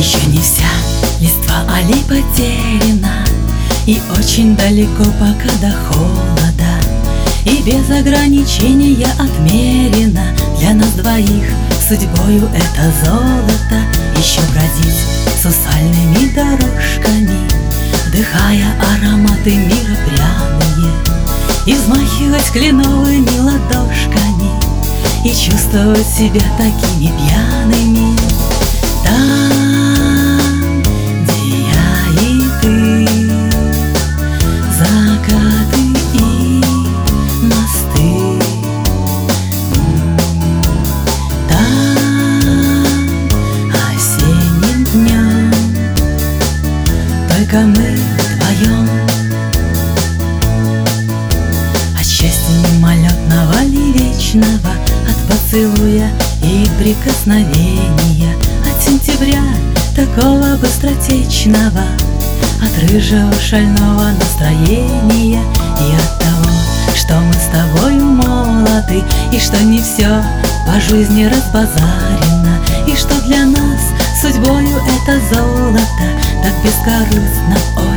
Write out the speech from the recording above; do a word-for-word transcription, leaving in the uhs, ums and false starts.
Еще не вся листва аллей потеряна, и очень далеко пока до холода, и без ограничения отмерено для нас двоих судьбою это золото. Еще бродить сусальными дорожками, вдыхая ароматы мира пряные, и взмахивать кленовыми ладошками, и чувствовать себя такими пьяными. Там, где я и ты, закаты и мосты. Там, осенним днем, только мы вдвоем. О счастье мимолетного ли вечного, от поцелуя и прикосновения, от сентября такого быстротечного, от рыжего шального настроения, и от того, что мы с тобою молоды, и что не все по жизни разбазарено, и что для нас судьбою это золото так бескорыстно.